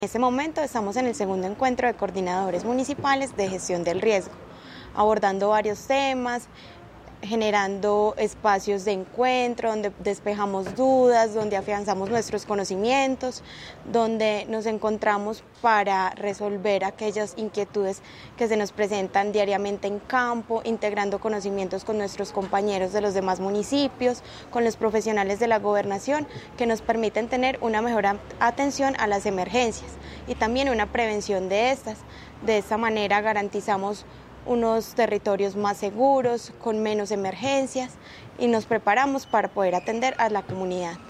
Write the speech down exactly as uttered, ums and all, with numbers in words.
En este momento estamos en el segundo encuentro de coordinadores municipales de gestión del riesgo, abordando varios temas, generando espacios de encuentro, donde despejamos dudas, donde afianzamos nuestros conocimientos, donde nos encontramos para resolver aquellas inquietudes que se nos presentan diariamente en campo, integrando conocimientos con nuestros compañeros de los demás municipios, con los profesionales de la gobernación, que nos permiten tener una mejor atención a las emergencias y también una prevención de estas. De esta manera garantizamos unos territorios más seguros, con menos emergencias y nos preparamos para poder atender a la comunidad.